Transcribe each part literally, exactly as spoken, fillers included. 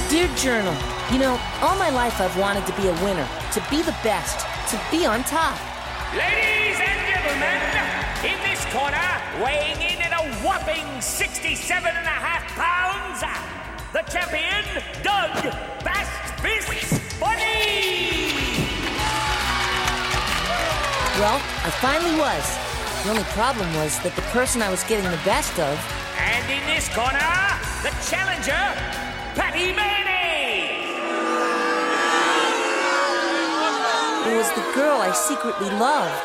Dear Journal, you know, all my life I've wanted to be a winner, to be the best, to be on top. Ladies and gentlemen, in this corner, weighing in at a whopping sixty-seven and a half pounds, the champion, Doug Fast Fists Bunny! Well, I finally was. The only problem was that the person I was getting the best of... And in this corner, the challenger, Patty Mayonnaise! It was the girl I secretly loved.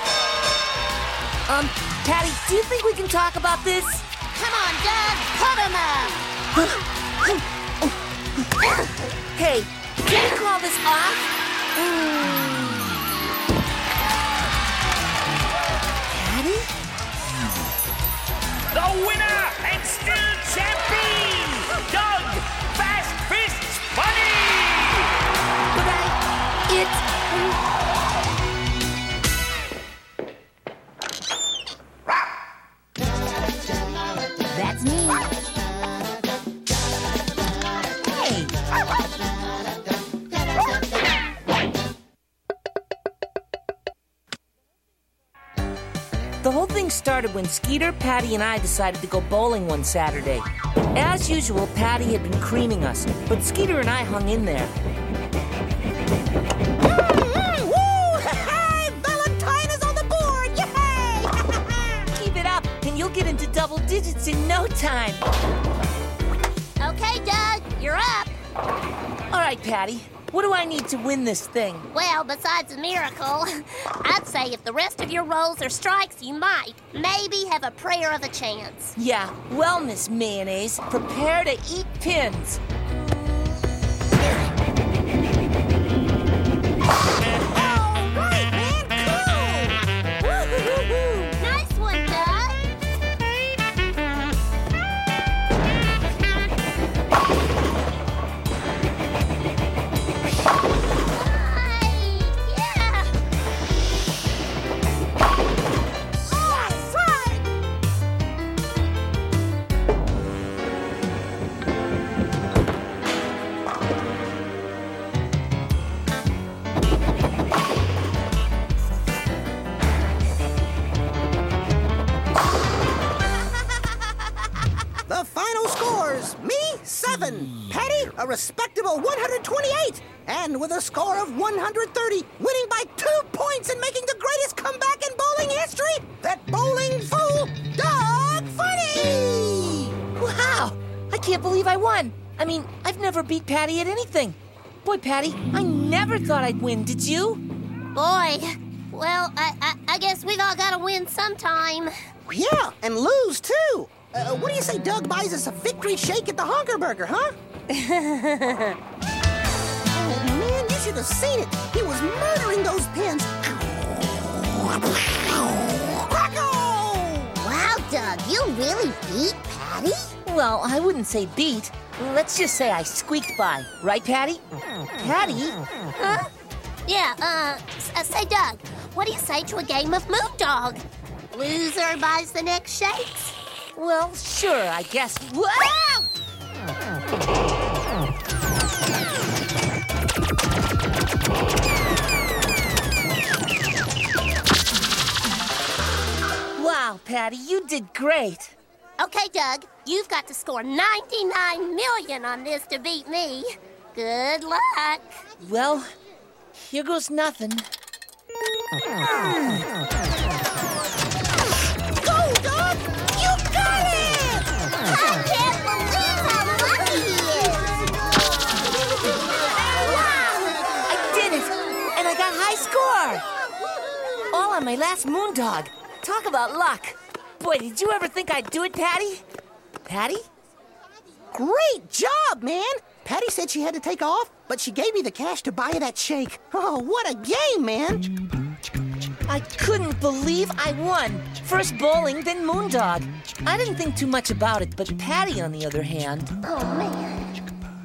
Um, Patty, do you think we can talk about this? Come on, Doug, put him up! Hey, can you call this off? Mm. Patty? The winner and still champion, Doug Fast Fists Bunny! But I... It's... That's me. Hey! The whole thing started when Skeeter, Patty, and I decided to go bowling one Saturday. As usual, Patty had been creaming us, but Skeeter and I hung in there. Mm-hmm. Woo! Hey, Valentine is on the board! Yay! Keep it up, and you'll get into double digits in no time. Okay, Doug, you're up. All right, Patty. What do I need to win this thing? Well, besides a miracle, I'd say if the rest of your rolls are strikes, you might maybe have a prayer of a chance. Yeah, well, Miss Mayonnaise, prepare to eat pins. Oh, great, man, cool! Woo-hoo-hoo-hoo. Nice one, Doug. Yeah. All right. The final scores, me, seven. Patty, a respectable one hundred twenty-eight. And with a score of one hundred thirty, winning by two points and making the greatest comeback in bowling history, that bowling fool, Doug Funny! Wow, I can't believe I won. I mean, I've never beat Patty at anything. Boy, Patty, I never thought I'd win, did you? Boy, well, I, I, I guess we've all got to win sometime. Yeah, and lose, too. Uh, what do you say Doug buys us a victory shake at the Honker Burger, huh? Oh, man, you should have seen it. He was murdering those pins. Wow, Doug, you really beat Patty? Well, I wouldn't say beat. Let's just say I squeaked by. Right, Patty? Patty? Huh? Yeah, uh, s- uh, say, Doug, what do you say to a game of Moondog? Loser buys the next shakes. Well, sure, I guess. Wow! Wow, Patty, you did great. Okay, Doug, you've got to score ninety-nine million on this to beat me. Good luck. Well, here goes nothing. Go, Doug! You got it! I can't believe how lucky he is! I did it! And I got high score! All on my last Moondog. Talk about luck. Boy, did you ever think I'd do it, Patty? Patty? Great job, man! Patty said she had to take off, but she gave me the cash to buy that shake. Oh, what a game, man! I couldn't believe I won. First bowling, then Moondog. I didn't think too much about it, but Patty, on the other hand... Oh, man.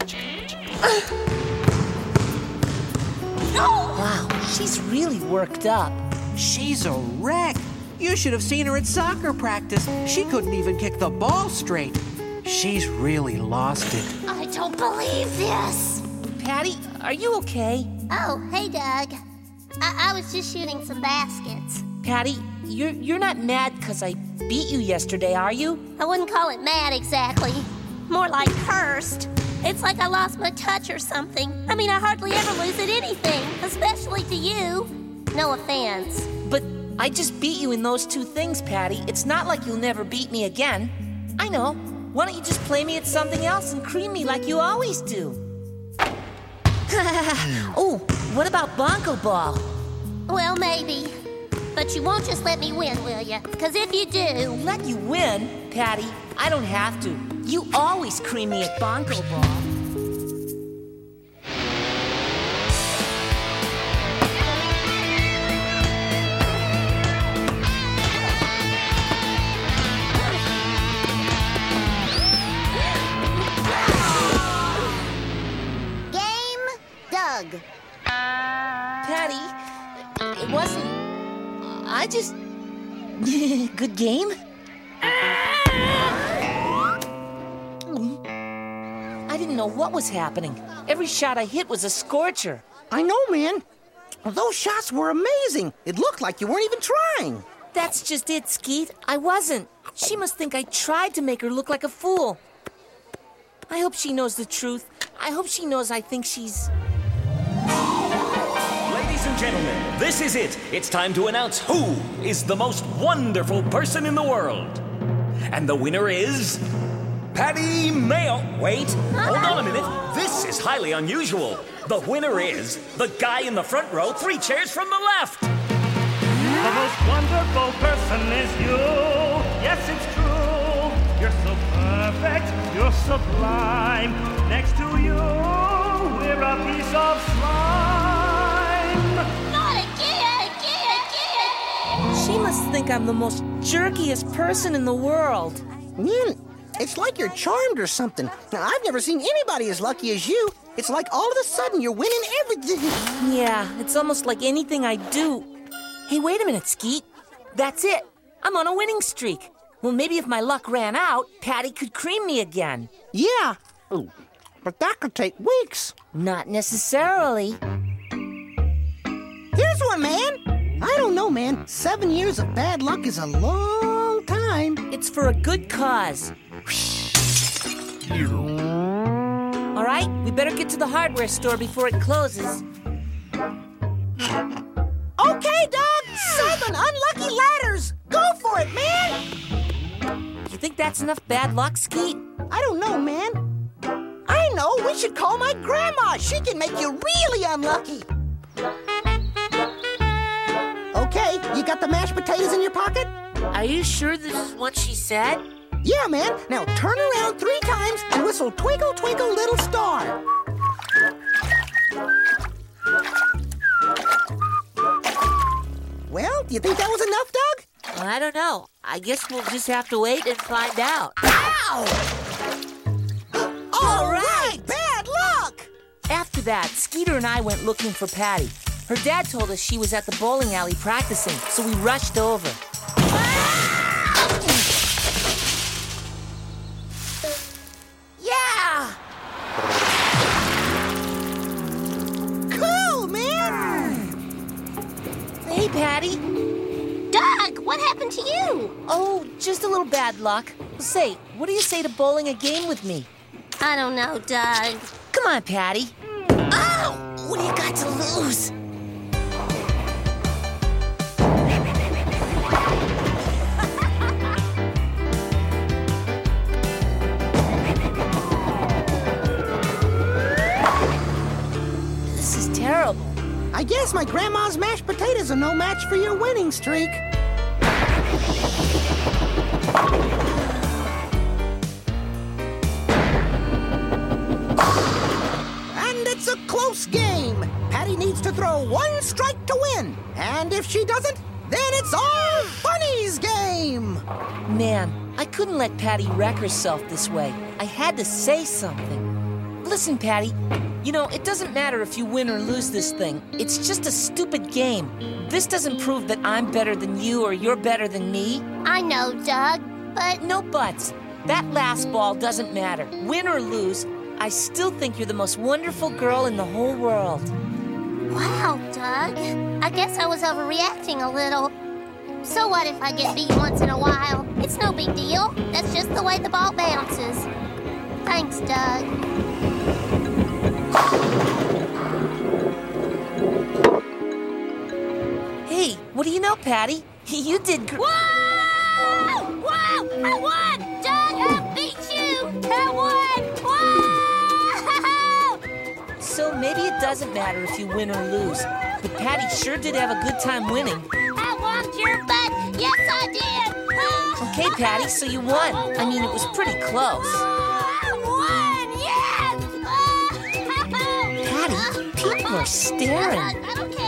Wow, she's really worked up. She's a wreck. You should have seen her at soccer practice. She couldn't even kick the ball straight. She's really lost it. I don't believe this. Patty, are you okay? Oh, hey, Doug. I, I was just shooting some baskets. Patty, you're you're not mad because I beat you yesterday, are you? I wouldn't call it mad exactly. More like cursed. It's like I lost my touch or something. I mean, I hardly ever lose at anything, especially to you. No offense. But I just beat you in those two things, Patty. It's not like you'll never beat me again. I know. Why don't you just play me at something else and cream me like you always do? Oh, what about Bongo Ball? Well, maybe. But you won't just let me win, will you? Because if you do... Let you win? Patty, I don't have to. You always cream me at Bongo Ball. Doug. Patty, it wasn't... I just... Good game? I didn't know what was happening. Every shot I hit was a scorcher. I know, man. Those shots were amazing. It looked like you weren't even trying. That's just it, Skeet. I wasn't. She must think I tried to make her look like a fool. I hope she knows the truth. I hope she knows I think she's... Ladies and gentlemen, this is it. It's time to announce who is the most wonderful person in the world. And the winner is... Patty Mayo. Wait, hold on a minute. This is highly unusual. The winner is the guy in the front row, three chairs from the left. The most wonderful person is you. Yes, it's true. You're so perfect. You're sublime. Next to you, we're a piece of slime. Not again, again, again. She must think I'm the most jerkiest person in the world. Man, it's like you're charmed or something. Now, I've never seen anybody as lucky as you. It's like all of a sudden you're winning everything. Yeah, it's almost like anything I do. Hey, wait a minute, Skeet. That's it. I'm on a winning streak. Well, maybe if my luck ran out, Patty could cream me again. Yeah. Ooh, but that could take weeks. Not necessarily. Here's one, man. I don't know, man. Seven years of bad luck is a long time. It's for a good cause. All right, we better get to the hardware store before it closes. Okay, Doug. Seven unlucky ladders. Go for it, man. You think that's enough bad luck, Skeet? I don't know, man. I know. We should call my grandma. She can make you really unlucky. Okay, you got the mashed potatoes in your pocket? Are you sure this is what she said? Yeah, man. Now turn around three times and whistle Twinkle, Twinkle, Little Star. Well, do you think that was enough, Doug? I don't know. I guess we'll just have to wait and find out. Ow! All right! Bad luck! After that, Skeeter and I went looking for Patty. Her dad told us she was at the bowling alley practicing, so we rushed over. Yeah! Cool, man! Hey, Patty. Doug, what happened to you? Oh, just a little bad luck. Say, what do you say to bowling a game with me? I don't know, Doug. Come on, Patty. Oh, what do you got to lose? This is terrible. I guess my grandma's mashed potatoes are no match for your winning streak. And it's a close game. Patty needs to throw one strike to win. And if she doesn't, then it's all Bunny's game. Man, I couldn't let Patty wreck herself this way. I had to say something. Listen, Patty, you know, it doesn't matter if you win or lose this thing. It's just a stupid game. This doesn't prove that I'm better than you or you're better than me. I know, Doug, but... No buts. that last ball doesn't matter. Win or lose, I still think you're the most wonderful girl in the whole world. Wow, Doug. I guess I was overreacting a little. So what if I get beat once in a while? It's no big deal. That's just the way the ball bounces. Thanks, Doug. Hey, what do you know, Patty? You did gr- Whoa! Whoa! I won! Doug, I beat you! I won! Whoa! So maybe it doesn't matter if you win or lose. But Patty sure did have a good time winning. I won your butt! Yes, I did! Okay, Patty, so you won. I mean, it was pretty close. I won! Yes! Patty, people are staring. I don't care.